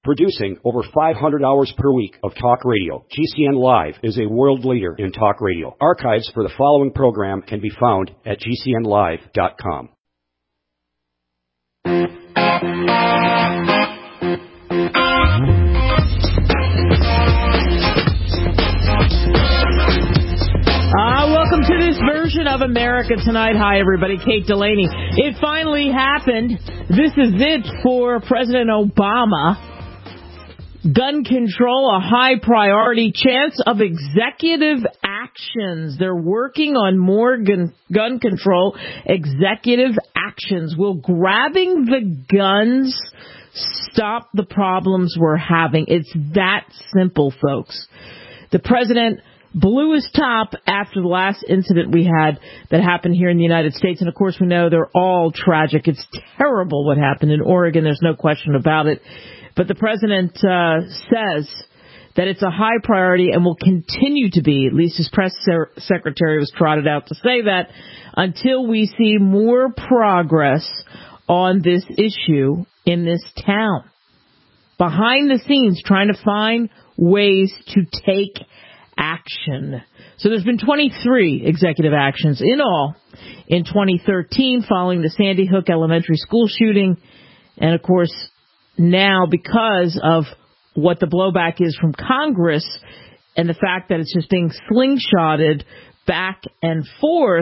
Producing over 500 hours per week of talk radio, GCN Live is a world leader in talk radio. Archives for the following program can be found at GCNlive.com. Welcome to this version of America Tonight. Hi, everybody. Kate Delaney. It finally happened. This is it for President Obama. Gun control, a high priority. Chance of executive actions. They're working on more gun control executive actions. Will grabbing the guns stop the problems we're having? It's that simple, folks. The president blew his top after the last incident we had that happened here in the United States. And, of course, we know they're all tragic. It's terrible what happened in Oregon. There's no question about it. But the president says that it's a high priority and will continue to be, at least his press secretary was trotted out to say that, until we see more progress on this issue in this town. Behind the scenes, trying to find ways to take action. So there's been 23 executive actions in all in 2013 following the Sandy Hook Elementary School shooting. And, of course, now because of what the blowback is from Congress and the fact that it's just being slingshotted back and forth,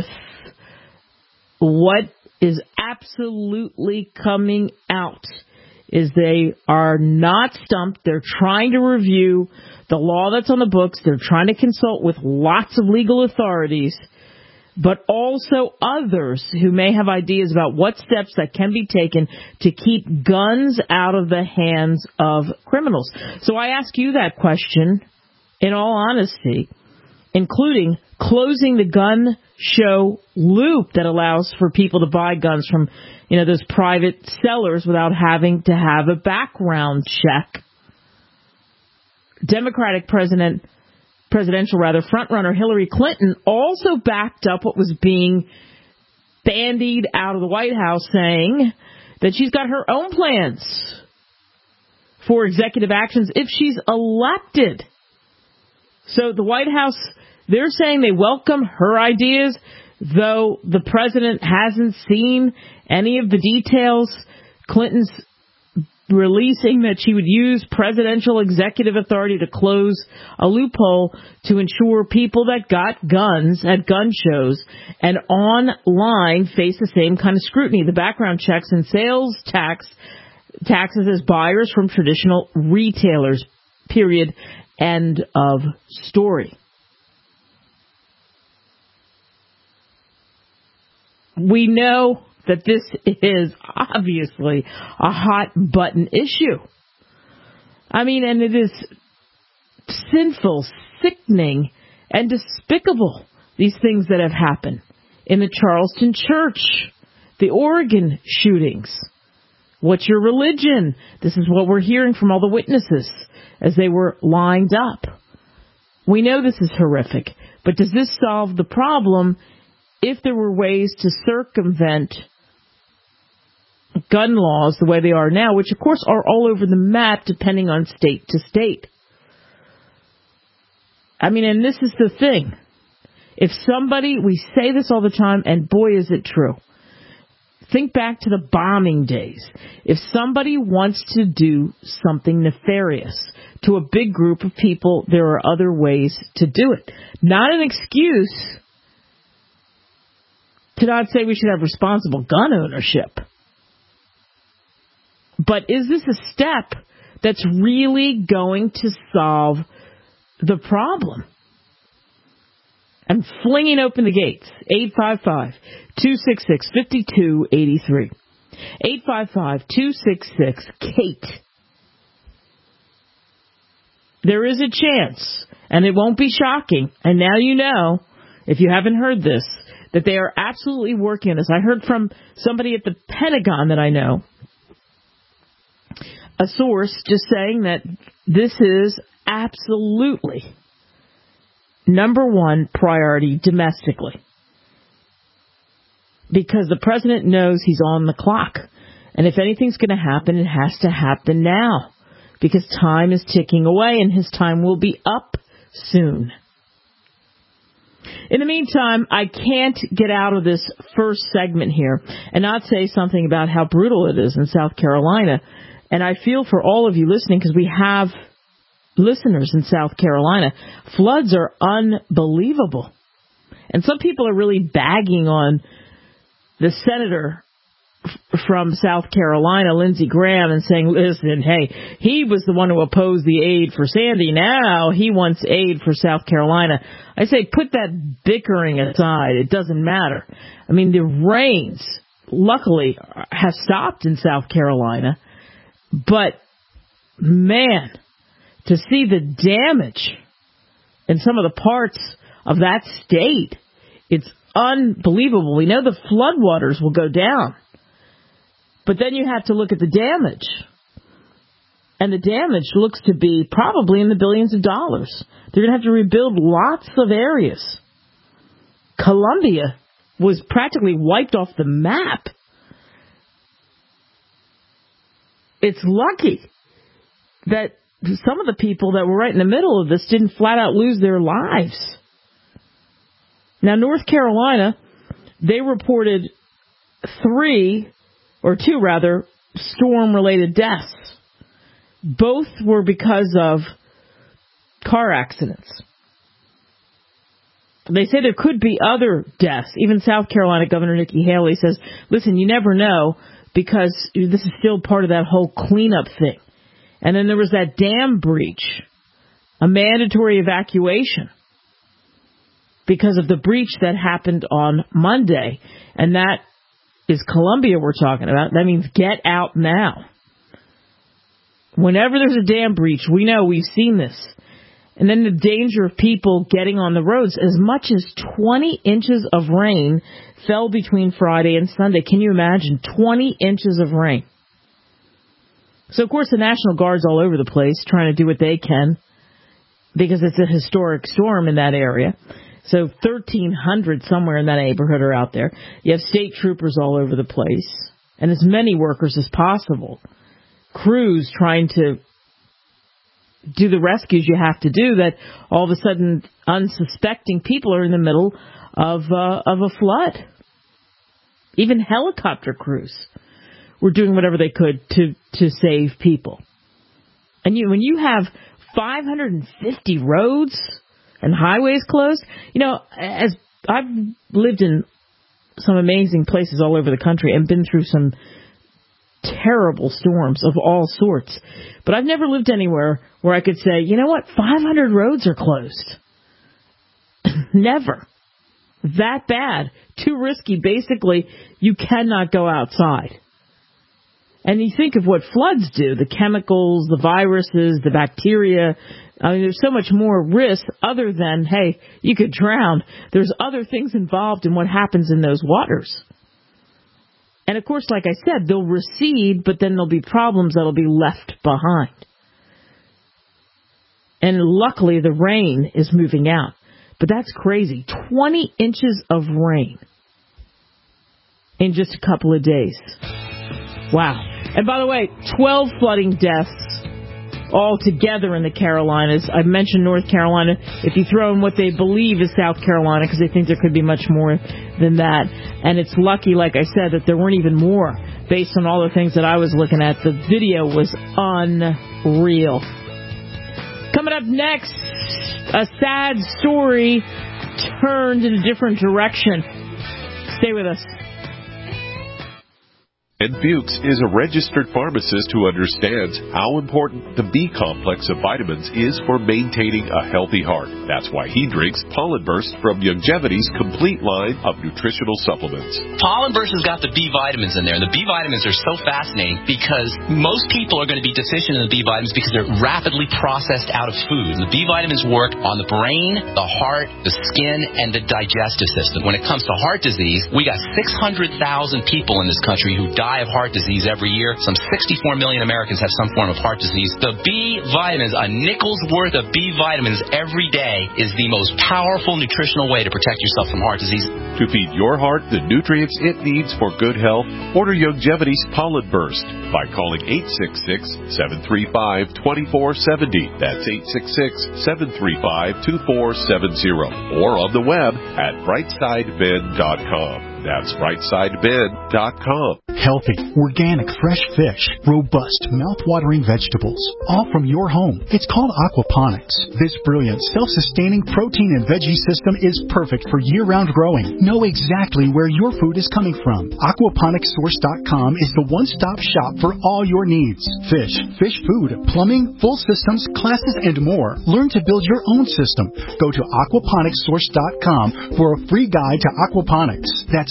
what is absolutely coming out is they are not stumped. They're trying to review the law that's on the books. They're trying to consult with lots of legal authorities, but also others who may have ideas about what steps that can be taken to keep guns out of the hands of criminals. So I ask you that question in all honesty, including closing the gun show loop that allows for people to buy guns from, those private sellers without having to have a background check. Democratic presidential frontrunner Hillary Clinton also backed up what was being bandied out of the White House, saying that she's got her own plans for executive actions if she's elected. So the White House, they're saying they welcome her ideas, though the president hasn't seen any of the details. Clinton's releasing that she would use presidential executive authority to close a loophole to ensure people that got guns at gun shows and online face the same kind of scrutiny. The background checks and sales taxes as buyers from traditional retailers. Period. End of story. We know that this is obviously a hot button issue. And it is sinful, sickening, and despicable, these things that have happened in the Charleston church, the Oregon shootings. What's your religion? This is what we're hearing from all the witnesses as they were lined up. We know this is horrific, but does this solve the problem if there were ways to circumvent gun laws the way they are now, which, of course, are all over the map depending on state to state? And this is the thing. If somebody, we say this all the time, and boy, is it true. Think back to the bombing days. If somebody wants to do something nefarious to a big group of people, there are other ways to do it. Not an excuse to not say we should have responsible gun ownership. But is this a step that's really going to solve the problem? I'm flinging open the gates. 855-266-5283. 855-266-KATE. There is a chance, and it won't be shocking, and now you know, if you haven't heard this, that they are absolutely working on this. I heard from somebody at the Pentagon that I know, a source just saying that this is absolutely number one priority domestically. Because the president knows he's on the clock. And if anything's going to happen, it has to happen now. because time is ticking away and his time will be up soon. In the meantime, I can't get out of this first segment here and not say something about how brutal it is in South Carolina. And I feel for all of you listening, because we have listeners in South Carolina. Floods are unbelievable. And some people are really bagging on the senator from South Carolina, Lindsey Graham, and saying, listen, hey, he was the one who opposed the aid for Sandy. Now he wants aid for South Carolina. I say, put that bickering aside. It doesn't matter. I mean, the rains, luckily, have stopped in South Carolina. But, man, to see the damage in some of the parts of that state, it's unbelievable. We know the floodwaters will go down. But then you have to look at the damage. And the damage looks to be probably in the billions of dollars. They're going to have to rebuild lots of areas. Columbia was practically wiped off the map. It's lucky that some of the people that were right in the middle of this didn't flat out lose their lives. Now, North Carolina, they reported two storm-related deaths. Both were because of car accidents. They say there could be other deaths. Even South Carolina Governor Nikki Haley says, listen, you never know, because this is still part of that whole cleanup thing. And then there was that dam breach, a mandatory evacuation because of the breach that happened on Monday. And that is Columbia we're talking about. That means get out now. Whenever there's a dam breach, we know, we've seen this. And then the danger of people getting on the roads. As much as 20 inches of rain fell between Friday and Sunday. Can you imagine? 20 inches of rain. So, of course, the National Guard's all over the place trying to do what they can because it's a historic storm in that area. So 1,300 somewhere in that neighborhood are out there. You have state troopers all over the place and as many workers as possible. Crews trying to do the rescues you have to do, that all of a sudden unsuspecting people are in the middle of a flood. Even helicopter crews were doing whatever they could to save people. And when you have 550 roads and highways closed, as I've lived in some amazing places all over the country and been through some terrible storms of all sorts. But I've never lived anywhere where I could say, you know what, 500 roads are closed. Never. That bad. Too risky. Basically, you cannot go outside. And you think of what floods do, the chemicals, the viruses, the bacteria. I mean, there's so much more risk other than, hey, you could drown. There's other things involved in what happens in those waters. And, of course, like I said, they'll recede, but then there'll be problems that'll be left behind. And luckily, the rain is moving out. But that's crazy. 20 inches of rain in just a couple of days. Wow. And by the way, 12 flooding deaths altogether in the Carolinas. I mentioned North Carolina. If you throw in what they believe is South Carolina, because they think there could be much more than that. And it's lucky, like I said, that there weren't even more based on all the things that I was looking at. The video was unreal. Coming up next, a sad story turned in a different direction. Stay with us. And Fuchs is a registered pharmacist who understands how important the B complex of vitamins is for maintaining a healthy heart. That's why he drinks Pollen Burst from Youngevity's complete line of nutritional supplements. Pollen Burst has got the B vitamins in there, and the B vitamins are so fascinating because most people are going to be deficient in the B vitamins because they're rapidly processed out of food. The B vitamins work on the brain, the heart, the skin, and the digestive system. When it comes to heart disease, we got 600,000 people in this country who die die of heart disease every year. Some 64 million Americans have some form of heart disease. The B vitamins, a nickel's worth of B vitamins every day, is the most powerful nutritional way to protect yourself from heart disease. To feed your heart the nutrients it needs for good health, order Youngevity's Pollen Burst by calling 866-735-2470. That's 866-735-2470. Or on the web at brightsideben.com. That's brightsideben.com. Healthy, organic, fresh fish, robust, mouth-watering vegetables, all from your home. It's called aquaponics. This brilliant, self-sustaining protein and veggie system is perfect for year-round growing. Know exactly where your food is coming from. Aquaponicssource.com is the one-stop shop for all your needs. Fish, fish food, plumbing, full systems, classes, and more. Learn to build your own system. Go to aquaponicssource.com for a free guide to aquaponics. That's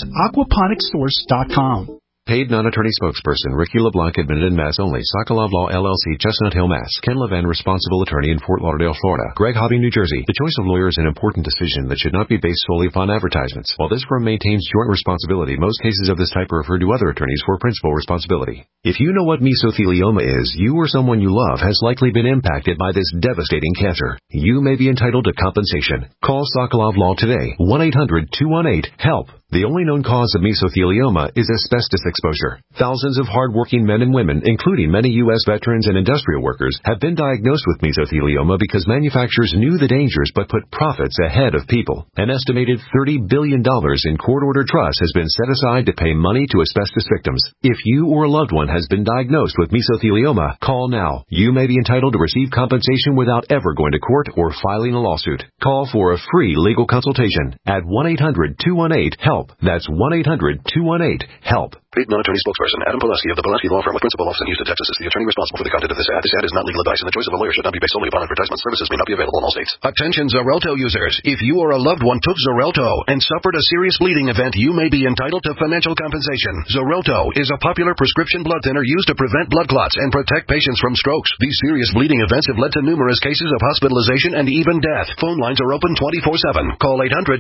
aquaponicssource.com. Paid non-attorney spokesperson Ricky LeBlanc, admitted in Mass only. Sokolov Law, LLC, Chestnut Hill, Mass. Ken Levin, responsible attorney in Fort Lauderdale, Florida. Greg Hobby, New Jersey. The choice of lawyer is an important decision that should not be based solely upon advertisements. While this firm maintains joint responsibility, most cases of this type are referred to other attorneys for principal responsibility. If you know what mesothelioma is, you or someone you love has likely been impacted by this devastating cancer. You may be entitled to compensation. Call Sokolov Law today. 1-800-218-HELP. The only known cause of mesothelioma is asbestos exposure. Thousands of hardworking men and women, including many U.S. veterans and industrial workers, have been diagnosed with mesothelioma because manufacturers knew the dangers but put profits ahead of people. An estimated $30 billion in court-ordered trust has been set aside to pay money to asbestos victims. If you or a loved one has been diagnosed with mesothelioma, call now. You may be entitled to receive compensation without ever going to court or filing a lawsuit. Call for a free legal consultation at 1-800-218-HELP. That's 1-800-218-HELP. Paid non-attorney spokesperson Adam Pulaski of the Pulaski Law Firm with principal office in Houston, Texas is the attorney responsible for the content of this ad. This ad is not legal advice, and the choice of a lawyer should not be based solely upon advertisement. Services may not be available in all states. Attention Xarelto users. If you or a loved one took Xarelto and suffered a serious bleeding event, you may be entitled to financial compensation. Xarelto is a popular prescription blood thinner used to prevent blood clots and protect patients from strokes. These serious bleeding events have led to numerous cases of hospitalization and even death. Phone lines are open 24/7. Call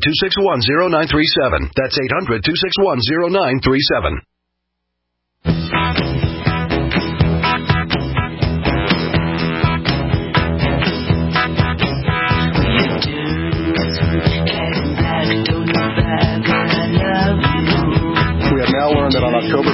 800-261-0937. That's 800-261-0937. We have now learned that on October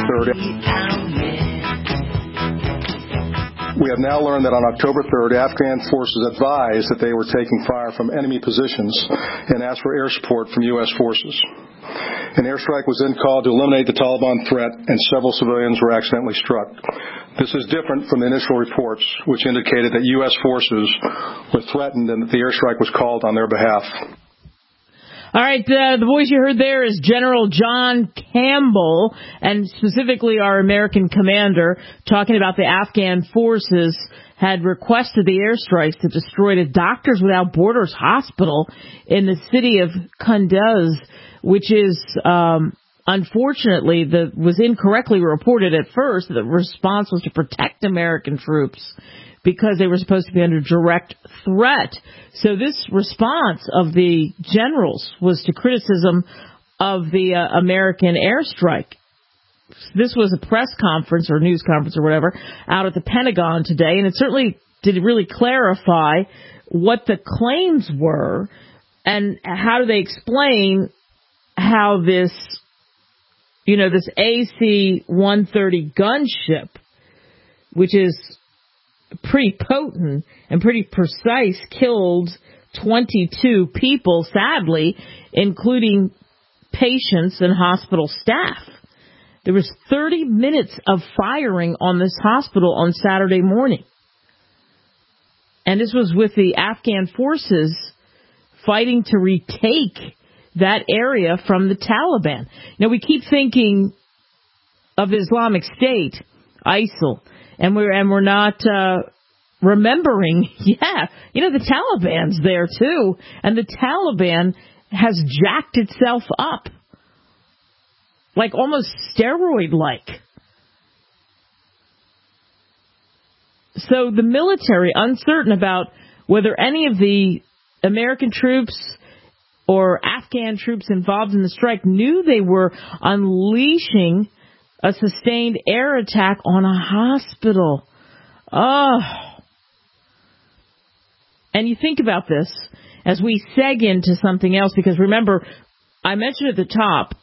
3rd, Afghan forces advised that they were taking fire from enemy positions and asked for air support from U.S. forces. An airstrike was then called to eliminate the Taliban threat, and several civilians were accidentally struck. This is different from the initial reports, which indicated that U.S. forces were threatened and that the airstrike was called on their behalf. All right, the voice you heard there is General John Campbell, and specifically our American commander, talking about the Afghan forces had requested the airstrikes that destroyed a Doctors Without Borders hospital in the city of Kunduz, which is, unfortunately, was incorrectly reported at first. The response was to protect American troops because they were supposed to be under direct threat. So this response of the generals was to criticism of the American airstrike. This was a press conference or news conference or whatever out at the Pentagon today, and it certainly didn't really clarify what the claims were and how do they explain how this, this AC-130 gunship, which is pretty potent and pretty precise, killed 22 people, sadly, including patients and hospital staff. There was 30 minutes of firing on this hospital on Saturday morning. And this was with the Afghan forces fighting to retake that area from the Taliban. Now, we keep thinking of Islamic State, ISIL, and we're not remembering, the Taliban's there too, and the Taliban has jacked itself up, like almost steroid-like. So the military, uncertain about whether any of the American troops or Afghan troops involved in the strike, knew they were unleashing a sustained air attack on a hospital. Oh. And you think about this as we seg into something else, because remember, I mentioned at the top,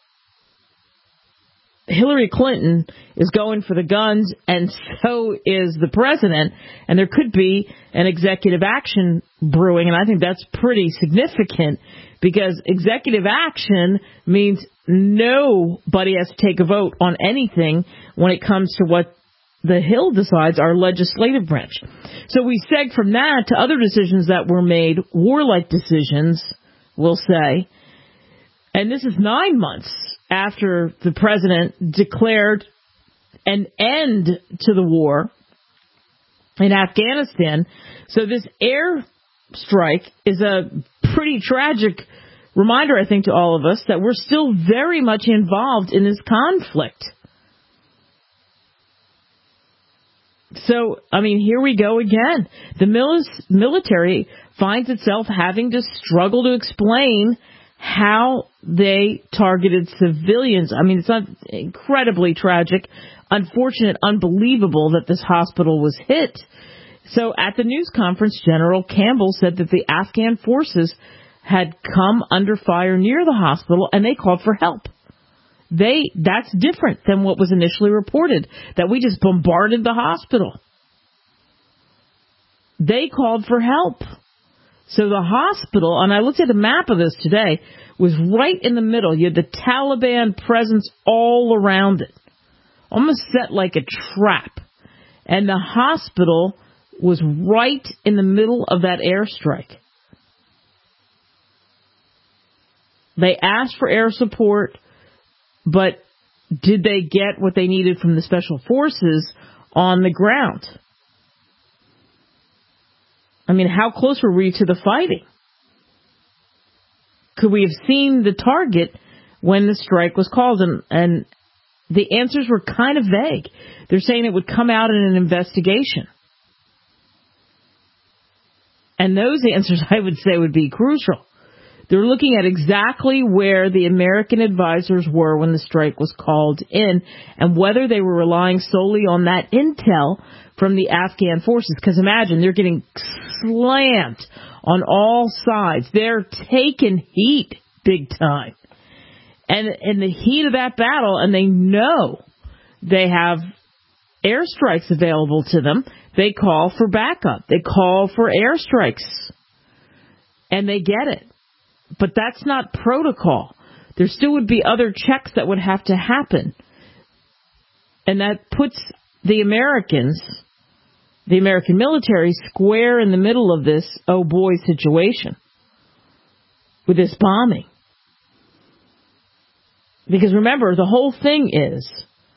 Hillary Clinton is going for the guns, and so is the president, and there could be an executive action brewing, and I think that's pretty significant, because executive action means nobody has to take a vote on anything when it comes to what the Hill decides, our legislative branch. So we seg from that to other decisions that were made, warlike decisions, we'll say, and this is 9 months after the president declared an end to the war in Afghanistan. So this air strike is a pretty tragic reminder, I think, to all of us that we're still very much involved in this conflict. So, I mean, here we go again. The military finds itself having to struggle to explain how they targeted civilians. I mean, it's not incredibly tragic, unfortunate, unbelievable that this hospital was hit. So at the news conference, General Campbell said that the Afghan forces had come under fire near the hospital and they called for help. That's different than what was initially reported, that we just bombarded the hospital. They called for help. So the hospital, and I looked at a map of this today, was right in the middle. You had the Taliban presence all around it, almost set like a trap. And the hospital was right in the middle of that airstrike. They asked for air support, but did they get what they needed from the special forces on the ground? I mean, how close were we to the fighting? Could we have seen the target when the strike was called? And the answers were kind of vague. They're saying it would come out in an investigation. And those answers, I would say, would be crucial. They're looking at exactly where the American advisors were when the strike was called in and whether they were relying solely on that intel from the Afghan forces. Because imagine, they're getting slammed on all sides. They're taking heat big time. And in the heat of that battle, and they know they have airstrikes available to them, they call for backup. They call for airstrikes. And they get it. But that's not protocol. There still would be other checks that would have to happen. And that puts the Americans, the American military, square in the middle of this oh boy situation with this bombing. Because remember, the whole thing is,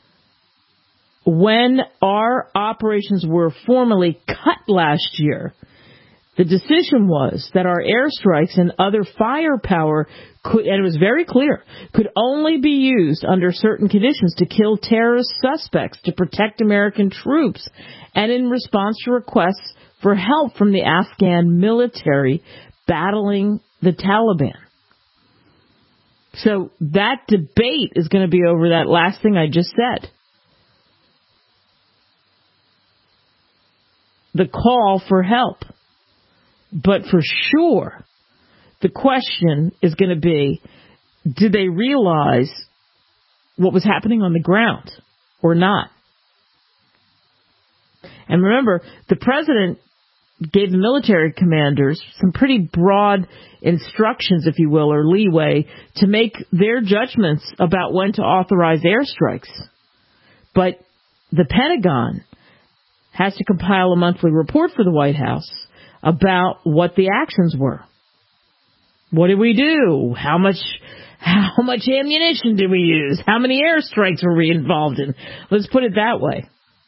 when our operations were formally cut last year, the decision was that our airstrikes and other firepower could, and it was very clear, could only be used under certain conditions to kill terrorist suspects, to protect American troops, and in response to requests for help from the Afghan military battling the Taliban. So that debate is going to be over that last thing I just said. The call for help. But for sure, the question is going to be, did they realize what was happening on the ground or not? And remember, the president gave the military commanders some pretty broad instructions, if you will, or leeway to make their judgments about when to authorize airstrikes. But the Pentagon has to compile a monthly report for the White House about what the actions were. What did we do? How much ammunition did we use? How many airstrikes were we involved in? Let's put it that way.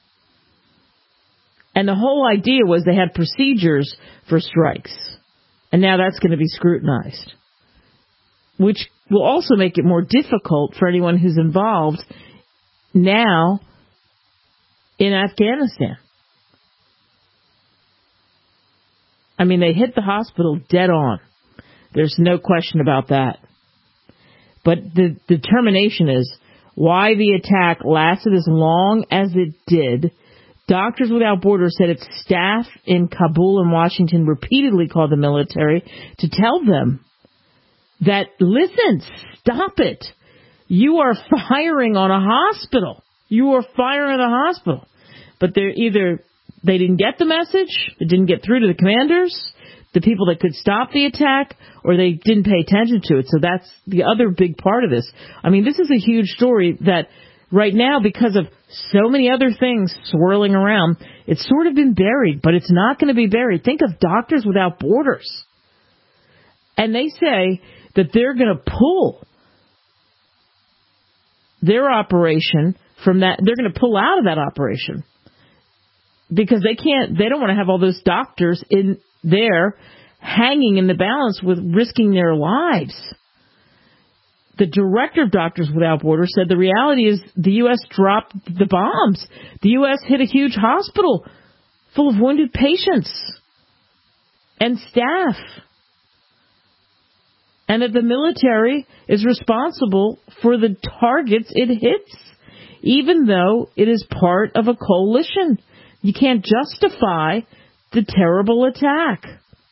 And the whole idea was they had procedures for strikes. And now that's going to be scrutinized, which will also make it more difficult for anyone who's involved now in Afghanistan. I mean, they hit the hospital dead on. There's no question about that. But the determination is, why the attack lasted as long as it did. Doctors Without Borders said its staff in Kabul and Washington repeatedly called the military to tell them that, listen, stop it. You are firing on a hospital. You are firing on a hospital. But they didn't get the message, it didn't get through to the commanders, the people that could stop the attack, or they didn't pay attention to it. So that's the other big part of this. I mean, this is a huge story that right now, because of so many other things swirling around, it's sort of been buried, but it's not going to be buried. Think of Doctors Without Borders. And they say that they're going to pull their operation from that. They're going to pull out of that operation because they don't want to have all those doctors in there hanging in the balance with risking their lives. The director of Doctors Without Borders said the reality is the U.S. dropped the bombs. The U.S. hit a huge hospital full of wounded patients and staff. And that the military is responsible for the targets it hits, even though it is part of a coalition. You can't justify the terrible attack.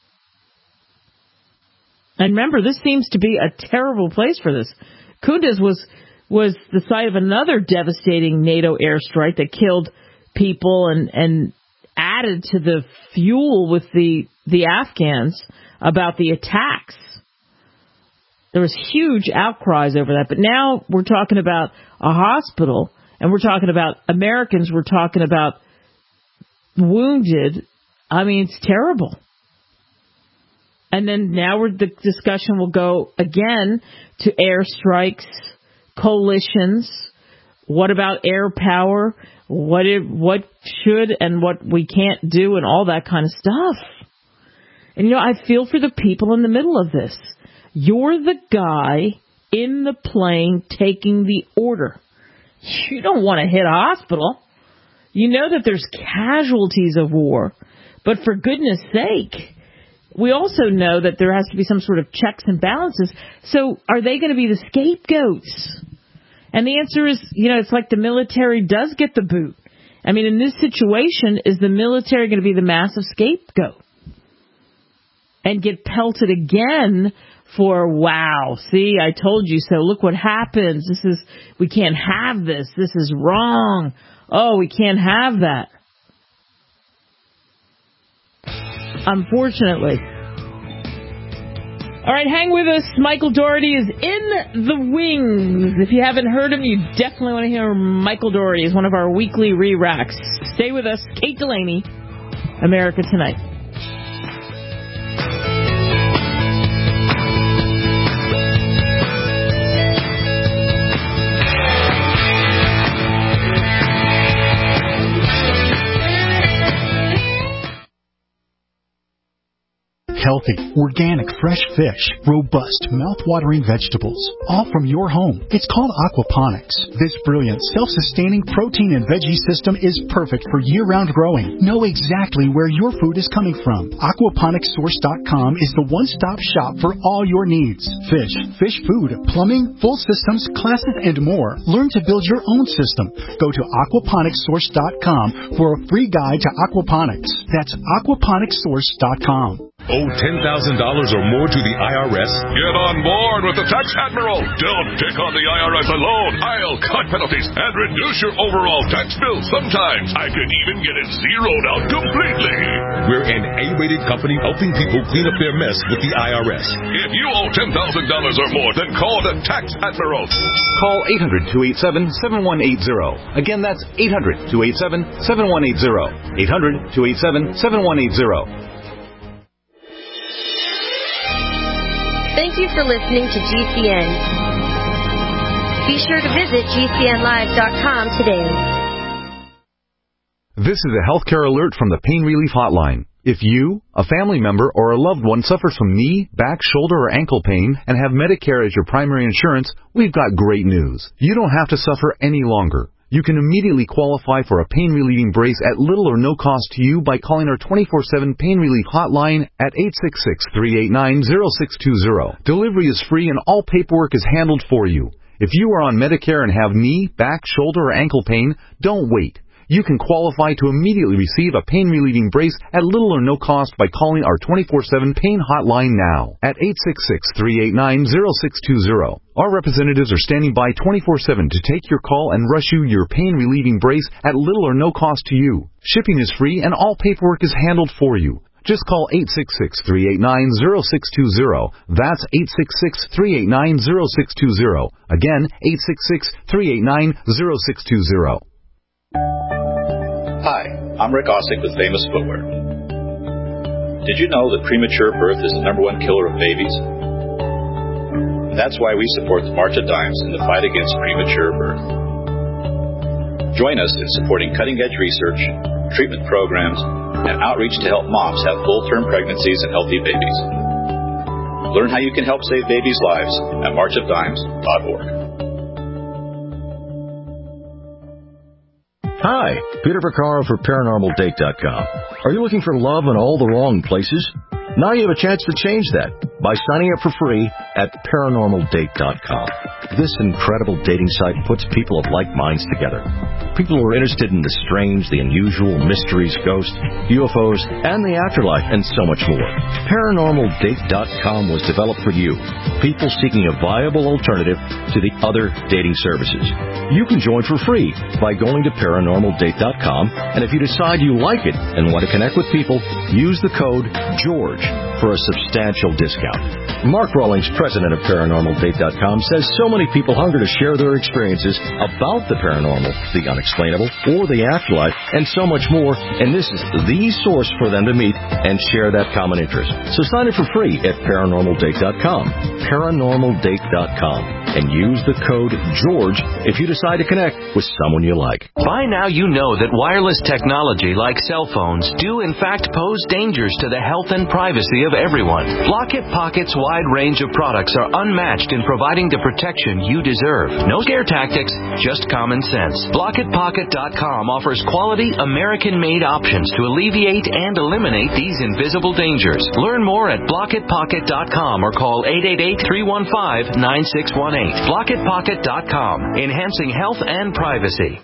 And remember, this seems to be a terrible place for this. Kunduz was the site of another devastating NATO airstrike that killed people and added to the fuel with the Afghans about the attacks. There was huge outcries over that. But now we're talking about a hospital, and we're talking about Americans, we're talking about wounded. I mean, it's terrible. And then now the discussion will go again to airstrikes, coalitions. What about air power? What should and what we can't do and all that kind of stuff. And, I feel for the people in the middle of this. You're the guy in the plane taking the order. You don't want to hit a hospital. You know that there's casualties of war. But for goodness sake, we also know that there has to be some sort of checks and balances. So are they going to be the scapegoats? And the answer is, it's like the military does get the boot. I mean, in this situation, is the military going to be the massive scapegoat and get pelted again for, wow, see, I told you so. Look what happens. We can't have this. This is wrong. Oh, we can't have that. Unfortunately. All right, hang with us. Michael Dougherty is in the wings. If you haven't heard him, you definitely want to hear Michael Dougherty. He's one of our weekly re-racks. Stay with us. Kate Delaney, America Tonight. Healthy, organic, fresh fish, robust, mouth-watering vegetables, all from your home. It's called aquaponics. This brilliant, self-sustaining protein and veggie system is perfect for year-round growing. Know exactly where your food is coming from. Aquaponicssource.com is the one-stop shop for all your needs. Fish food, plumbing, full systems, classes, and more. Learn to build your own system. Go to aquaponicssource.com for a free guide to aquaponics. That's aquaponicssource.com. Owe $10,000 or more to the IRS? Get on board with the Tax Admiral. Don't take on the IRS alone. I'll cut penalties and reduce your overall tax bill. Sometimes I can even get it zeroed out completely. We're an A-rated company helping people clean up their mess with the IRS. If you owe $10,000 or more, then call the Tax Admiral. Call 800-287-7180. Again, that's 800-287-7180. 800-287-7180. Thank you for listening to GCN. Be sure to visit GCNlive.com today. This is a healthcare alert from the Pain Relief Hotline. If you, a family member, or a loved one suffers from knee, back, shoulder, or ankle pain and have Medicare as your primary insurance, we've got great news. You don't have to suffer any longer. You can immediately qualify for a pain-relieving brace at little or no cost to you by calling our 24/7 Pain Relief Hotline at 866-389-0620. Delivery is free and all paperwork is handled for you. If you are on Medicare and have knee, back, shoulder, or ankle pain, don't wait. You can qualify to immediately receive a pain-relieving brace at little or no cost by calling our 24/7 pain hotline now at 866-389-0620. Our representatives are standing by 24/7 to take your call and rush you your pain-relieving brace at little or no cost to you. Shipping is free and all paperwork is handled for you. Just call 866-389-0620. That's 866-389-0620. Again, 866-389-0620. Hi, I'm Rick Ossick with Famous Footwear. Did you know that premature birth is the #1 killer of babies? That's why we support the March of Dimes in the fight against premature birth. Join us in supporting cutting-edge research, treatment programs, and outreach to help moms have full-term pregnancies and healthy babies. Learn how you can help save babies' lives at marchofdimes.org. Hi, Peter Vaccaro for ParanormalDate.com. Are you looking for love in all the wrong places? Now you have a chance to change that by signing up for free at ParanormalDate.com. This incredible dating site puts people of like minds together. People who are interested in the strange, the unusual, mysteries, ghosts, UFOs, and the afterlife, and so much more. ParanormalDate.com was developed for you, people seeking a viable alternative to the other dating services. You can join for free by going to ParanormalDate.com, and if you decide you like it and want to connect with people, use the code GEORGE for a substantial discount. Mark Rawlings, president of ParanormalDate.com, says so many people hunger to share their experiences about the paranormal, the unexplainable, or the afterlife, and so much more, and this is the source for them to meet and share that common interest. So sign up for free at ParanormalDate.com, ParanormalDate.com, and use the code GEORGE if you decide to connect with someone you like. By now you know that wireless technology like cell phones do in fact pose dangers to the health and privacy of everyone. Blockit Pocket's wide range of products are unmatched in providing the protection you deserve. No scare tactics, just common sense. BlockitPocket.com offers quality American-made options to alleviate and eliminate these invisible dangers. Learn more at BlockitPocket.com or call 888-315-9618. BlockitPocket.com, enhancing health and privacy.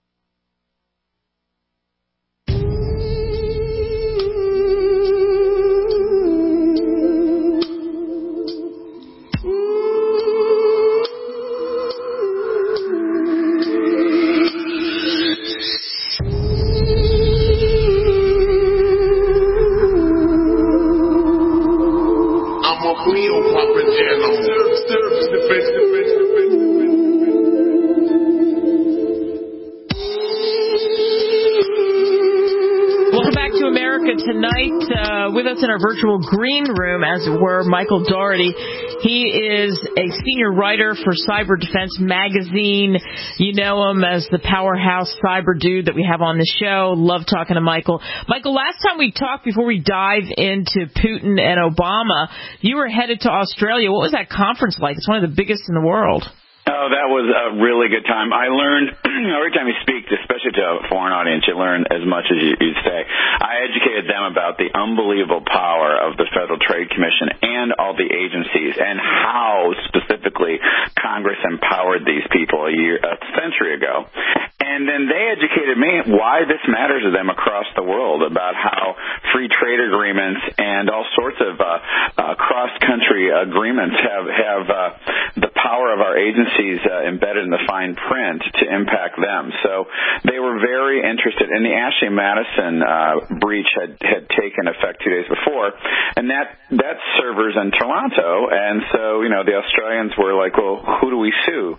Tonight, with us in our virtual green room, as it were, Michael Daugherty. He is a senior writer for Cyber Defense Magazine. You know him as the powerhouse cyber dude that we have on the show. Love talking to Michael. Michael, last time we talked, before we dive into Putin and Obama, you were headed to Australia. What was that conference like? It's one of the biggest in the world. Oh, that was a really good time. I learned every time you speak, especially to a foreign audience, you learn as much as you'd say. I educated them about the unbelievable power of the Federal Trade Commission and all the agencies, and how specifically Congress empowered these people a century ago. And then they educated me why this matters to them across the world, about how free trade agreements and all sorts of cross-country agreements have the power of our agencies embedded in the fine print to impact them. So they were very interested. And the Ashley Madison breach had taken effect 2 days before, and that's servers in Toronto. And so, the Australians were like, well, who do we sue?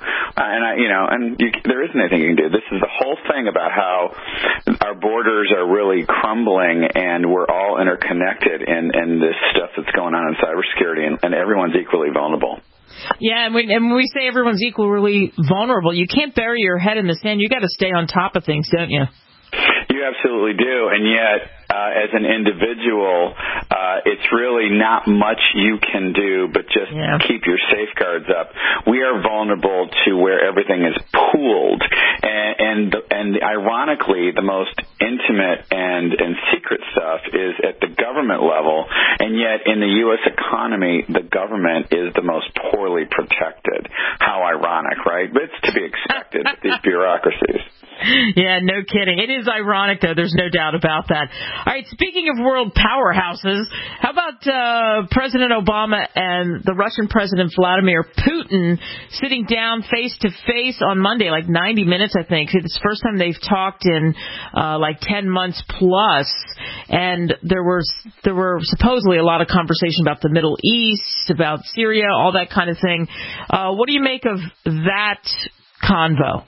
There isn't anything you can do. This is the whole thing about how our borders are really crumbling, and we're all interconnected in this stuff that's going on in cybersecurity, and everyone's equally vulnerable. Yeah, and when we say everyone's equally vulnerable, you can't bury your head in the sand. You got to stay on top of things, don't you? You absolutely do, and yet, as an individual, it's really not much you can do but just keep your safeguards up. We are vulnerable to where everything is pooled, and ironically, the most intimate and secret stuff is at the government level, And yet in the U.S. economy, the government is the most poorly protected. How ironic, right? But it's to be expected with these bureaucracies. Yeah, no kidding. It is ironic, though. There's no doubt about that. All right, speaking of world powerhouses, how about President Obama and the Russian President Vladimir Putin sitting down face-to-face on Monday, like 90 minutes, I think. It's the first time they've talked in like 10 months plus, and there were supposedly a lot of conversation about the Middle East, about Syria, all that kind of thing. What do you make of that convo?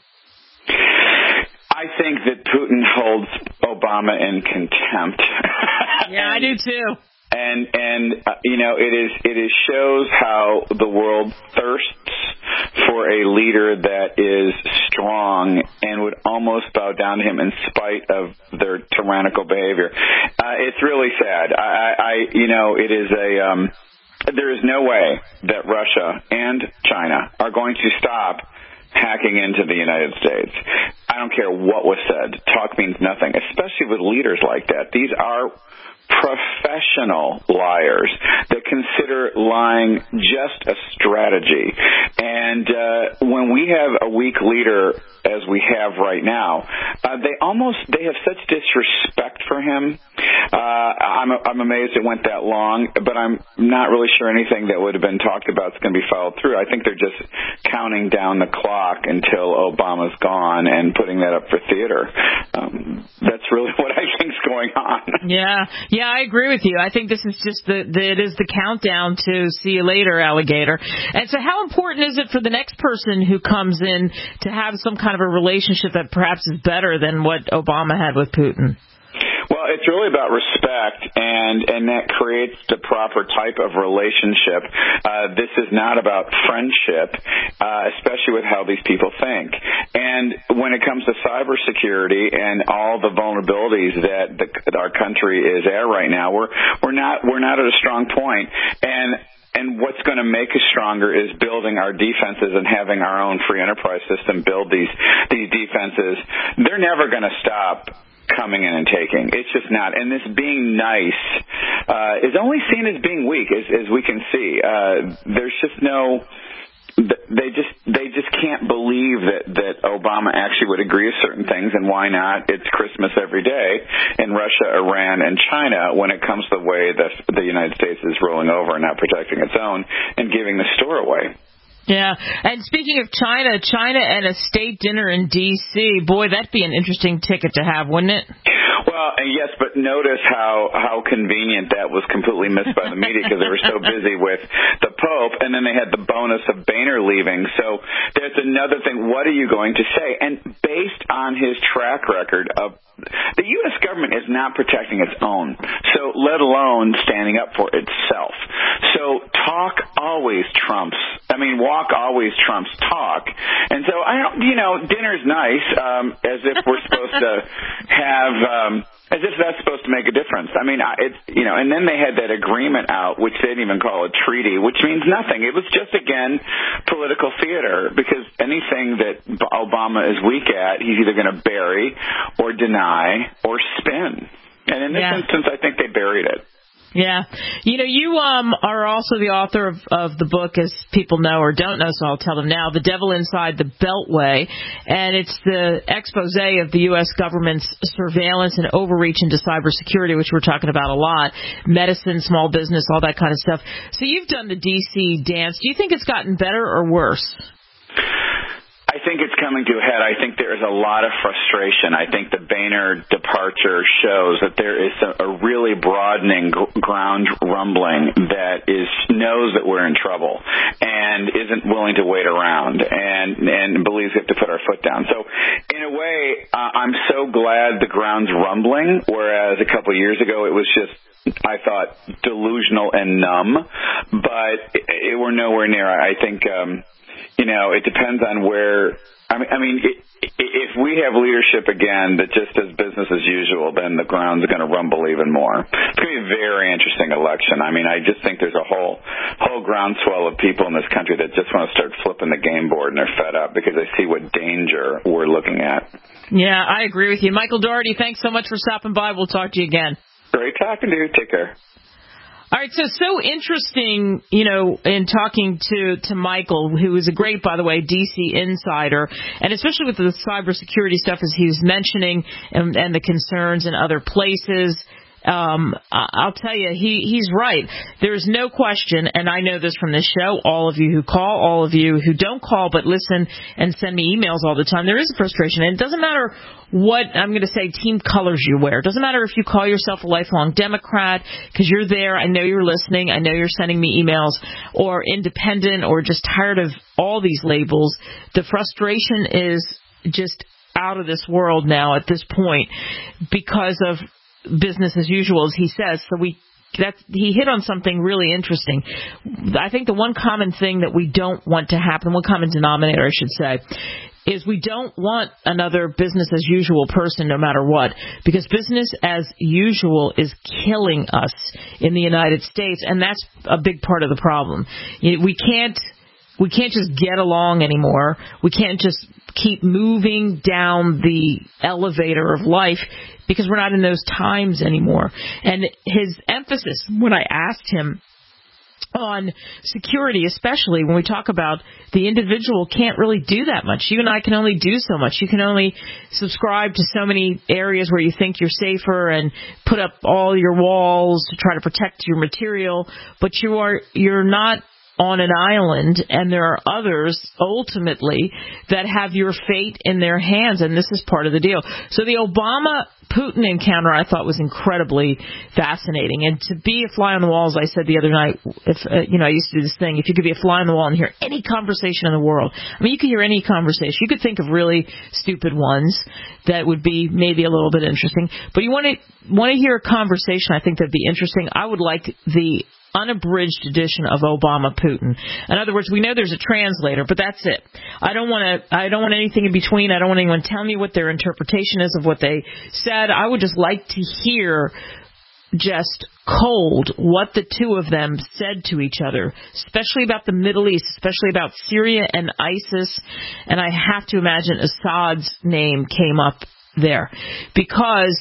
I think that Putin holds Obama in contempt. Yeah, I do too. And you know, it shows how the world thirsts for a leader that is strong and would almost bow down to him in spite of their tyrannical behavior. It's really sad. It is there is no way that Russia and China are going to stop hacking into the United States. I don't care what was said. Talk means nothing, especially with leaders like that. These are professional liars that consider lying just a strategy. And when we have a weak leader, as we have right now, they have such disrespect for him. I'm amazed it went that long, but I'm not really sure anything that would have been talked about is going to be followed through. I think they're just counting down the clock until Obama's gone and putting that up for theater. That's really what I think is going on. Yeah, I agree with you. I think this is just it is the countdown to see you later, alligator. And so how important is it for the next person who comes in to have some kind of a relationship that perhaps is better than what Obama had with Putin? Well, it's really about respect, and that creates the proper type of relationship. This is not about friendship, especially with how these people think. And when it comes to cybersecurity and all the vulnerabilities that our country is at right now, we're not at a strong point. And what's going to make us stronger is building our defenses and having our own free enterprise system build these defenses. They're never going to stop coming in and taking. It's just not. And this being nice is only seen as being weak, as we can see. There's just no. They just can't believe that Obama actually would agree with certain things, and why not? It's Christmas every day in Russia, Iran, and China when it comes to the way that the United States is rolling over and not protecting its own and giving the store away. Yeah, and speaking of China and a state dinner in D.C., boy, that'd be an interesting ticket to have, wouldn't it? Well, yes, but notice how convenient that was completely missed by the media because they were so busy with the Pope, and then they had the bonus of Boehner leaving. So there's another thing. What are you going to say? And based on his track record of the U.S. government is not protecting its own, so let alone standing up for itself. So walk always trumps talk. And so dinner's nice, as if we're supposed to have, as if that's supposed to make a difference. I mean, and then they had that agreement out, which they didn't even call a treaty, which means nothing. It was just, again, political theater, because anything that Obama is weak at, he's either going to bury or deny or spin. And in this instance, I think they buried it. Yeah. You are also the author of the book, as people know or don't know, so I'll tell them now, The Devil Inside the Beltway. And it's the expose of the U.S. government's surveillance and overreach into cybersecurity, which we're talking about a lot, medicine, small business, all that kind of stuff. So you've done the D.C. dance. Do you think it's gotten better or worse? I think it's coming to a head. I think there is a lot of frustration. I think the Boehner departure shows that there is a really broadening ground rumbling that knows that we're in trouble and isn't willing to wait around and believes we have to put our foot down. So in a way, I'm so glad the ground's rumbling, whereas a couple of years ago it was just, I thought, delusional and numb, but we're nowhere near. I think it depends on where. I mean, if we have leadership again that just does business as usual, then the ground's going to rumble even more. It's going to be a very interesting election. I mean, I just think there's a whole groundswell of people in this country that just want to start flipping the game board, and they're fed up because they see what danger we're looking at. Yeah, I agree with you. Michael Daugherty, thanks so much for stopping by. We'll talk to you again. Great talking to you. Take care. All right, so interesting, in talking to Michael, who is a great, by the way, D.C. insider, and especially with the cybersecurity stuff as he was mentioning and the concerns in other places. I'll tell you, he's right. There's no question, and I know this from this show, all of you who call, all of you who don't call but listen and send me emails all the time, there is a frustration. And it doesn't matter what, I'm going to say, team colors you wear. It doesn't matter if you call yourself a lifelong Democrat, because you're there, I know you're listening, I know you're sending me emails, or independent, or just tired of all these labels. The frustration is just out of this world now at this point because of business as usual, as he says. So he hit on something really interesting. I think the one common thing that we don't want to happen, one common denominator, I should say, is we don't want another business as usual person no matter what, because business as usual is killing us in the United States, and that's a big part of the problem. We can't just get along anymore. We can't just keep moving down the elevator of life because we're not in those times anymore. And his emphasis, when I asked him on security, especially when we talk about the individual can't really do that much. You and I can only do so much. You can only subscribe to so many areas where you think you're safer and put up all your walls to try to protect your material, but you're not on an island, and there are others, ultimately, that have your fate in their hands, and this is part of the deal. So the Obama-Putin encounter, I thought, was incredibly fascinating, and to be a fly on the wall, as I said the other night, I used to do this thing, if you could be a fly on the wall and hear any conversation in the world, you could hear any conversation. You could think of really stupid ones that would be maybe a little bit interesting, but you want to hear a conversation I think that'd be interesting. I would like the unabridged edition of Obama-Putin. In other words, we know there's a translator, but that's it. I don't want anything in between. I don't want anyone telling me what their interpretation is of what they said. I would just like to hear just cold what the two of them said to each other, especially about the Middle East, especially about Syria and ISIS. And I have to imagine Assad's name came up there because,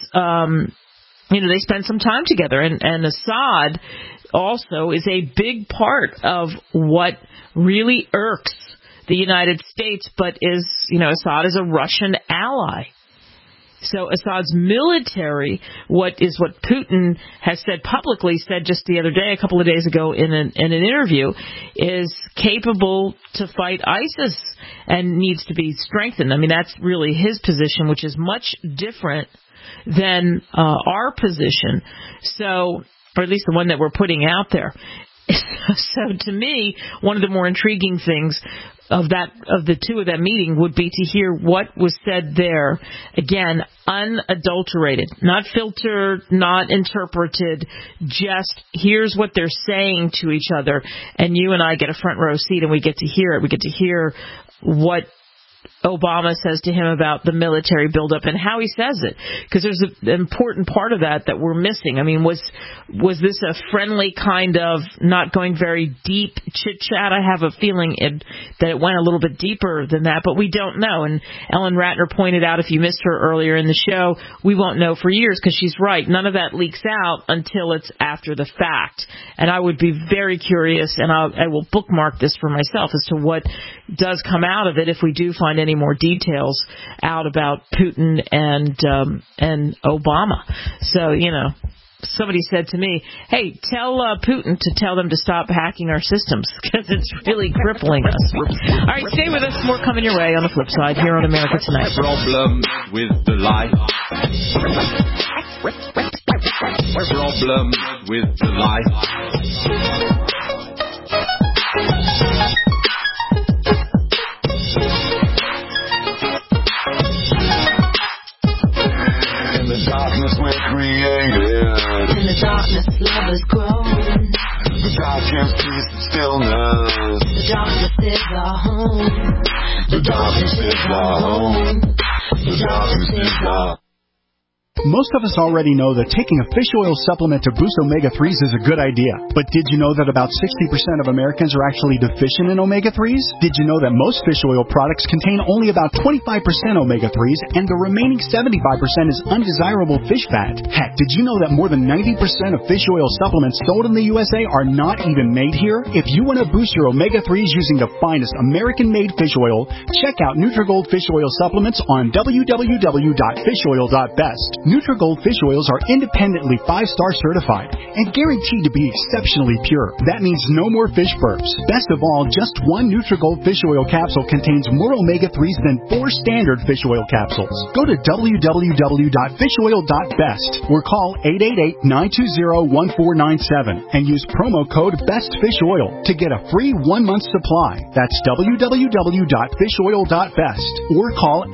they spent some time together, and Assad also is a big part of what really irks the United States, but Assad is a Russian ally. So Assad's military, what Putin has said publicly, said just the other day, a couple of days ago in an interview, is capable to fight ISIS and needs to be strengthened. That's really his position, which is much different than our position. So, or at least the one that we're putting out there. So to me, one of the more intriguing things of the two of that meeting would be to hear what was said there. Again, unadulterated, not filtered, not interpreted, just here's what they're saying to each other. And you and I get a front row seat and we get to hear it. We get to hear what Obama says to him about the military buildup and how he says it, because there's an important part of that we're missing. Was this a friendly kind of not going very deep chit chat? I have a feeling that it went a little bit deeper than that, but we don't know. And Ellen Ratner pointed out, if you missed her earlier in the show, we won't know for years, because she's right. None of that leaks out until it's after the fact. And I would be very curious, and I will bookmark this for myself as to what does come out of it if we do find any more details out about Putin and Obama. So, somebody said to me, hey, tell Putin to tell them to stop hacking our systems, because it's really crippling us. All right, stay with us. More coming your way on the flip side here on America Tonight. Problem with the lie. Problem with the lie. We're created. In the darkness, love has grown. The darkness, peace, and stillness. The darkness is our home. The darkness is our home. The darkness is our Most of us already know that taking a fish oil supplement to boost omega-3s is a good idea. But did you know that about 60% of Americans are actually deficient in omega-3s? Did you know that most fish oil products contain only about 25% omega-3s and the remaining 75% is undesirable fish fat? Heck, did you know that more than 90% of fish oil supplements sold in the USA are not even made here? If you want to boost your omega-3s using the finest American-made fish oil, check out Nutrigold Fish Oil Supplements on www.fishoil.best. Nutrigold fish oils are independently 5-star certified and guaranteed to be exceptionally pure. That means no more fish burps. Best of all, just one Nutrigold fish oil capsule contains more omega-3s than 4 standard fish oil capsules. Go to www.fishoil.best or call 888-920-1497 and use promo code BESTFISHOIL to get a free 1-month supply. That's www.fishoil.best or call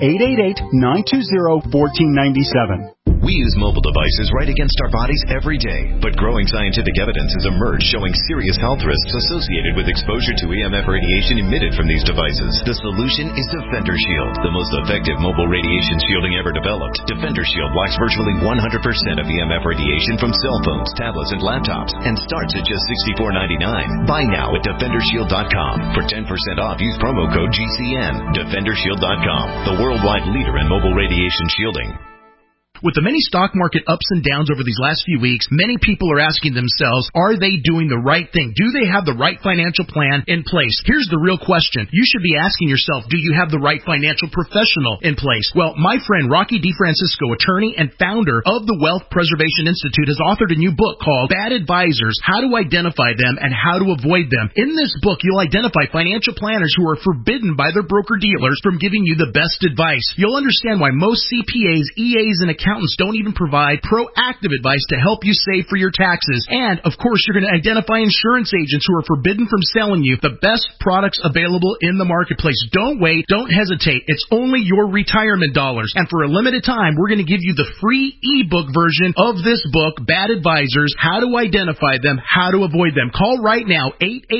888-920-1497. We use mobile devices right against our bodies every day, but growing scientific evidence has emerged showing serious health risks associated with exposure to EMF radiation emitted from these devices. The solution is Defender Shield, the most effective mobile radiation shielding ever developed. Defender Shield blocks virtually 100% of EMF radiation from cell phones, tablets, and laptops, and starts at just $64.99. Buy now at DefenderShield.com. For 10% off, use promo code GCN. DefenderShield.com, the worldwide leader in mobile radiation shielding. With the many stock market ups and downs over these last few weeks, many people are asking themselves, are they doing the right thing? Do they have the right financial plan in place? Here's the real question. You should be asking yourself, do you have the right financial professional in place? Well, my friend Rocky DeFrancisco, attorney and founder of the Wealth Preservation Institute, has authored a new book called Bad Advisors, How to Identify Them and How to Avoid Them. In this book, you'll identify financial planners who are forbidden by their broker-dealers from giving you the best advice. You'll understand why most CPAs, EAs, and accountants don't even provide proactive advice to help you save for your taxes. And, of course, you're going to identify insurance agents who are forbidden from selling you the best products available in the marketplace. Don't wait. Don't hesitate. It's only your retirement dollars. And for a limited time, we're going to give you the free ebook version of this book, Bad Advisors, How to Identify Them, How to Avoid Them. Call right now,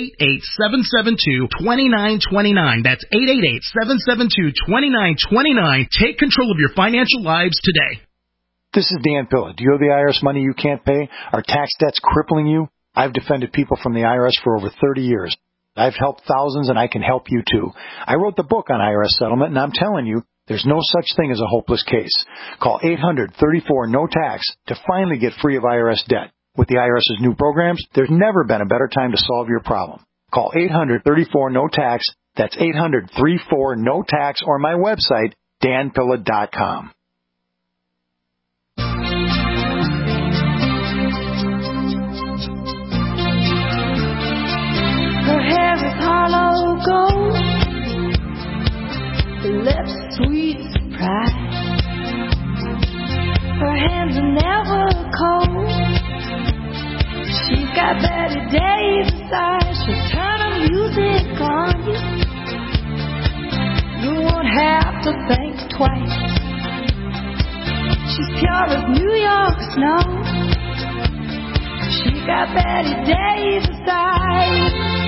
888-772-2929. That's 888-772-2929. Take control of your financial lives today. This is Dan Pilla. Do you owe the IRS money you can't pay? Are tax debts crippling you? I've defended people from the IRS for over 30 years. I've helped thousands, and I can help you too. I wrote the book on IRS settlement, and I'm telling you, there's no such thing as a hopeless case. Call 800-34-NO-TAX to finally get free of IRS debt. With the IRS's new programs, there's never been a better time to solve your problem. Call 800-34-NO-TAX. That's 800-34-NO-TAX, or my website, danpilla.com. Her hair is hollow gold, her lips sweet surprise. Her hands are never cold. She's got Betty Davis eyes. She'll turn her music on you. You won't have to think twice. She's pure as New York snow. She got Betty Davis eyes.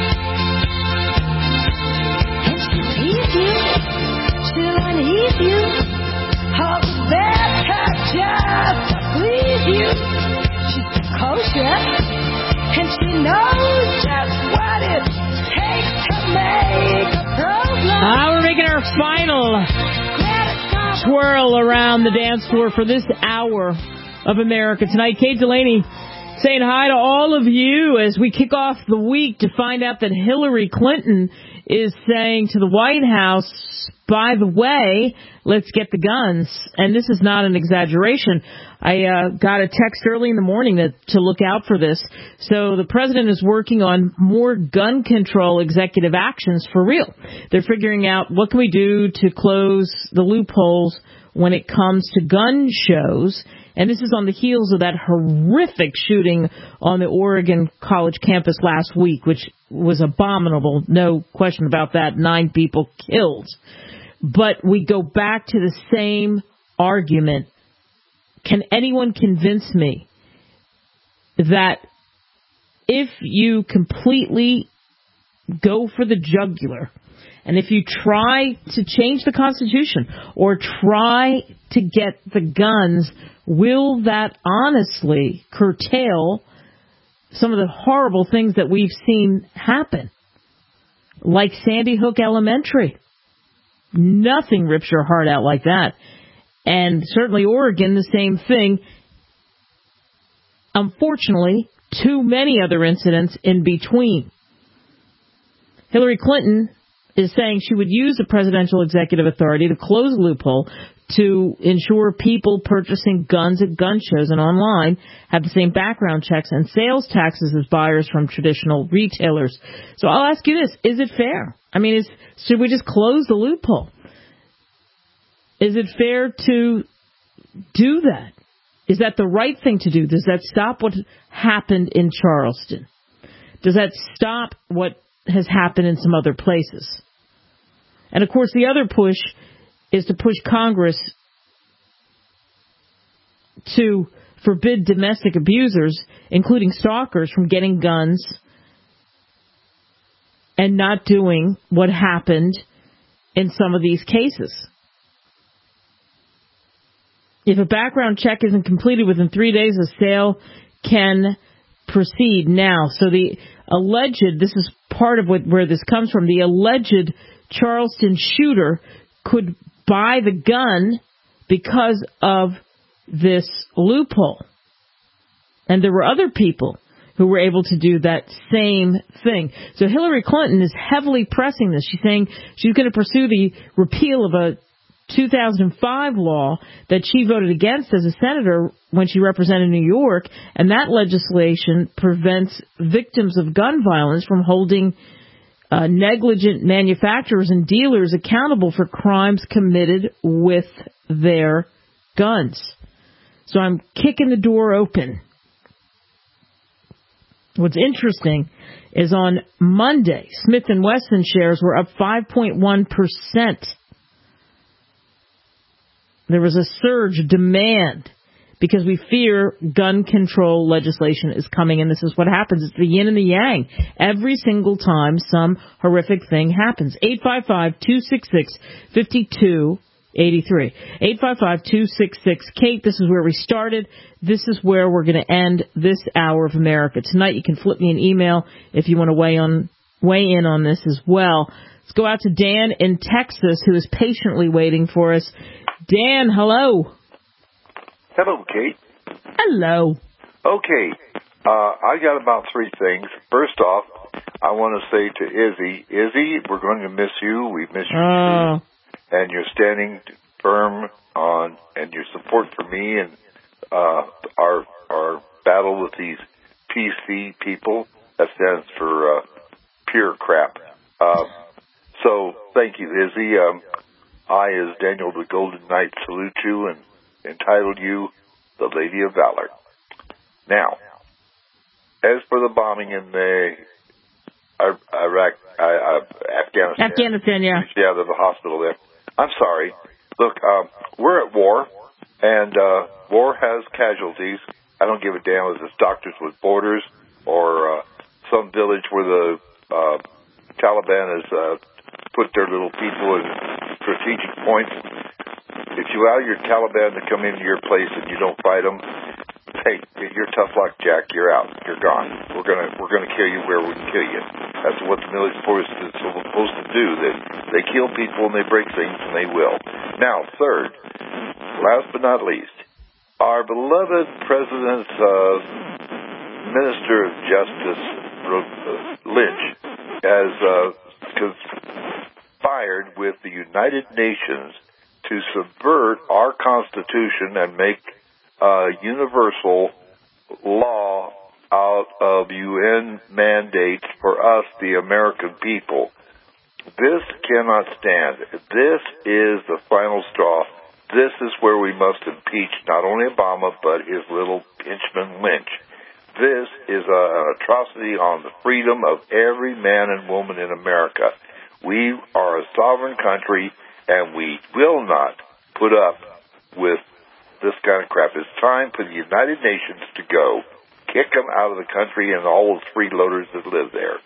And she'll tease you, she'll unease you. All the better just to please you. She's kosher, and she knows just what it takes to make a program. We're making our final swirl around the dance floor for this hour of America Tonight. Kate Delaney saying hi to all of you as we kick off the week to find out that Hillary Clinton is saying to the White House, by the way, let's get the guns. And this is not an exaggeration. I got a text early in the morning to look out for this. So the president is working on more gun control executive actions for real. They're figuring out what can we do to close the loopholes when it comes to gun shows. And this is on the heels of that horrific shooting on the Oregon College campus last week, which was abominable. No question about that. 9 people killed. But we go back to the same argument. Can anyone convince me that if you completely go for the jugular, and if you try to change the Constitution or try to get the guns will that honestly curtail some of the horrible things that we've seen happen? Like Sandy Hook Elementary. Nothing rips your heart out like that. And certainly Oregon, the same thing. Unfortunately, too many other incidents in between. Hillary Clinton is saying she would use the presidential executive authority to close a loophole to ensure people purchasing guns at gun shows and online have the same background checks and sales taxes as buyers from traditional retailers. So I'll ask you this. Is it fair? I mean, should we just close the loophole? Is it fair to do that? Is that the right thing to do? Does that stop what happened in Charleston? Does that stop what has happened in some other places? And, of course, the other push is to push Congress to forbid domestic abusers, including stalkers, from getting guns and not doing what happened in some of these cases. If a background check isn't completed within 3 days, a sale can proceed now. So the alleged, this is part of where this comes from, the alleged Charleston shooter could buy the gun because of this loophole. And there were other people who were able to do that same thing. So Hillary Clinton is heavily pressing this. She's saying she's going to pursue the repeal of a 2005 law that she voted against as a senator when she represented New York, and that legislation prevents victims of gun violence from holding negligent manufacturers and dealers accountable for crimes committed with their guns. So I'm kicking the door open. What's interesting is on Monday, Smith & Wesson shares were up 5.1%. There was a surge of demand because we fear gun control legislation is coming, and this is what happens. It's the yin and the yang. Every single time some horrific thing happens. 855-266-5283. 855-266-KATE. This is where we started. This is where we're going to end this hour of America. Tonight you can flip me an email if you want to weigh in on this as well. Let's go out to Dan in Texas, who is patiently waiting for us. Dan, hello. Hello, Kate. Hello. Okay, I got about three things. First off, I want to say to Izzy, we're going to miss you. We miss you too. And you're standing firm on, and your support for me and our battle with these PC people. That stands for pure crap. So thank you, Izzy. I, as Daniel the Golden Knight, salute you and entitled you the Lady of Valor. Now, as for the bombing in the Afghanistan, yeah. Yeah, the hospital there. I'm sorry. Look, we're at war, and war has casualties. I don't give a damn if it's Doctors with Borders or some village where the Taliban has put their little people in strategic points. If you allow your Taliban to come into your place and you don't fight them, hey, you're tough luck, Jack. You're out. You're gone. We're gonna kill you where we can kill you. That's what the military force is supposed to do. They kill people and they break things, and they will. Now, third, last but not least, our beloved President's Minister of Justice, Lynch, has conspired with the United Nations to subvert our Constitution and make universal law out of UN mandates for us, the American people. This cannot stand. This is the final straw. This is where we must impeach not only Obama, but his little henchman Lynch. This is an atrocity on the freedom of every man and woman in America. We are a sovereign country, and we will not put up with this kind of crap. It's time for the United Nations to go, kick them out of the country and all those freeloaders that live there.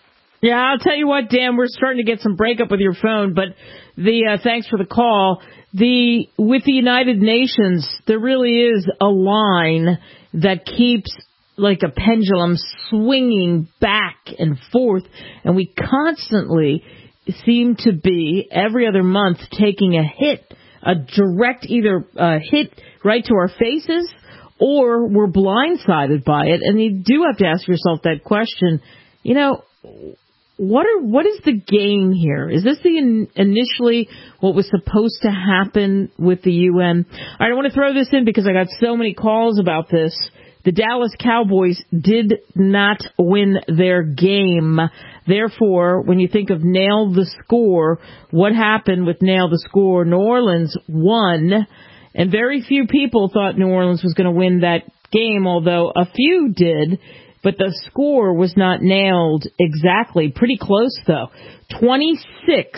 Yeah, I'll tell you what, Dan, we're starting to get some breakup with your phone, but thanks for the call. with the United Nations, there really is a line that keeps like a pendulum swinging back and forth, and we constantly seem to be every other month taking a hit, a direct either hit right to our faces, or we're blindsided by it. And you do have to ask yourself that question, you know, what is the game here? Is this initially what was supposed to happen with the UN? All right, I want to throw this in because I got so many calls about this. The Dallas Cowboys did not win their game. Therefore, when you think of nail the score, what happened with nail the score? New Orleans won, and very few people thought New Orleans was going to win that game, although a few did. But the score was not nailed exactly. Pretty close, though. 26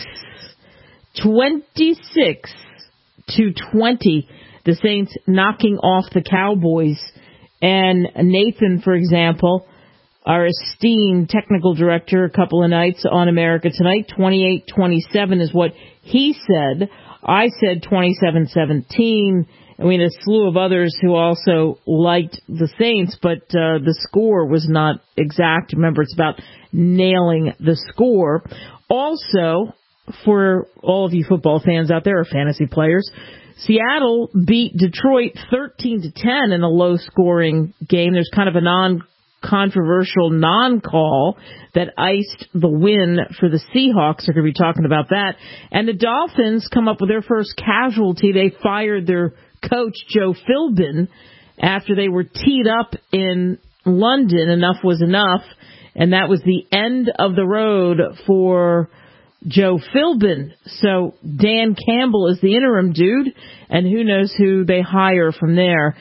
to 20. The Saints knocking off the Cowboys. And Nathan, for example, our esteemed technical director a couple of nights on America Tonight, 28-27 is what he said. I said 27-17. And we had a slew of others who also liked the Saints, but the score was not exact. Remember, it's about nailing the score. Also, for all of you football fans out there or fantasy players, Seattle beat Detroit 13-10 in a low-scoring game. There's kind of a non-controversial non-call that iced the win for the Seahawks. We're going to be talking about that. And the Dolphins come up with their first casualty. They fired their coach, Joe Philbin, after they were teed up in London. Enough was enough. And that was the end of the road for Joe Philbin. So Dan Campbell is the interim dude, and who knows who they hire from there.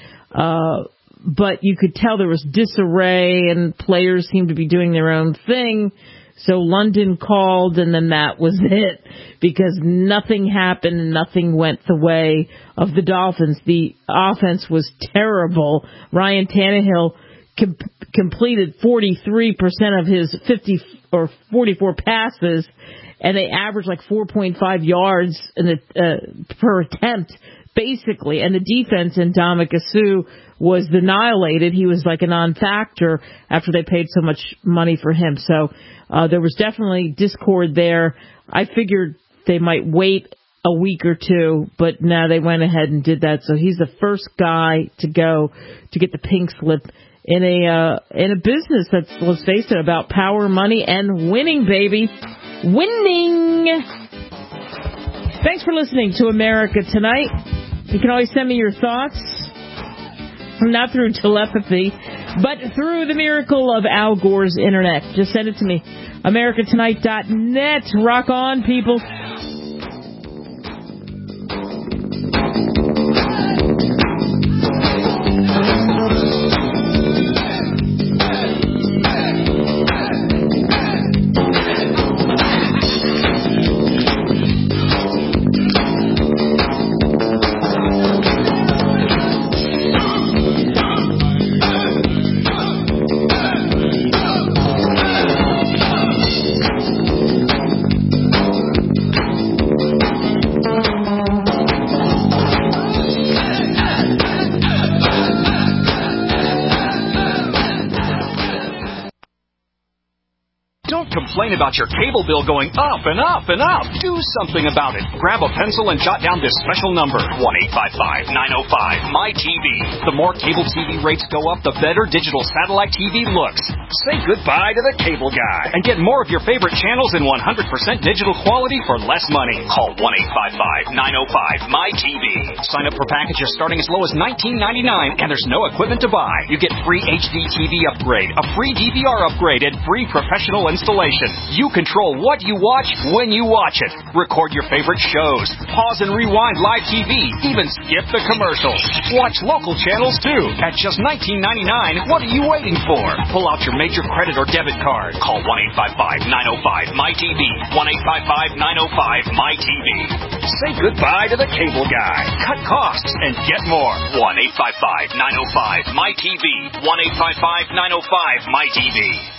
But you could tell there was disarray, and players seemed to be doing their own thing. So London called, and then that was it, because nothing happened and nothing went the way of the Dolphins. The offense was terrible. Ryan Tannehill completed 43% of his 50 or 44 passes, and they averaged like 4.5 yards per attempt, basically. And the defense in Ndamukong Suh was annihilated. He was like a non-factor after they paid so much money for him. So there was definitely discord there. I figured they might wait a week or two, but now they went ahead and did that. So he's the first guy to go to get the pink slip in a business that's, let's face it, about power, money, and winning, baby. Winning! Thanks for listening to America Tonight. You can always send me your thoughts, not through telepathy, but through the miracle of Al Gore's internet. Just send it to me. AmericaTonight.net. Rock on, people. Complain about your cable bill going up and up and up. Do something about it. Grab a pencil and jot down this special number, 1-855-905-MY-TV. The more cable TV rates go up, the better digital satellite TV looks. Say goodbye to the cable guy and get more of your favorite channels in 100% digital quality for less money. Call 1-855-905-MY-TV. Sign up for packages starting as low as $19.99, and there's no equipment to buy. You get free HD TV upgrade, a free DVR upgrade, and free professional installation. You control what you watch when you watch it. Record your favorite shows. Pause and rewind live TV. Even skip the commercials. Watch local channels too. At just $19.99, what are you waiting for? Pull out your major credit or debit card. Call 1-855-905-MY-TV. 1-855-905-MY-TV. Say goodbye to the cable guy. Cut costs and get more. 1-855-905-MY-TV. 1-855-905-MY-TV.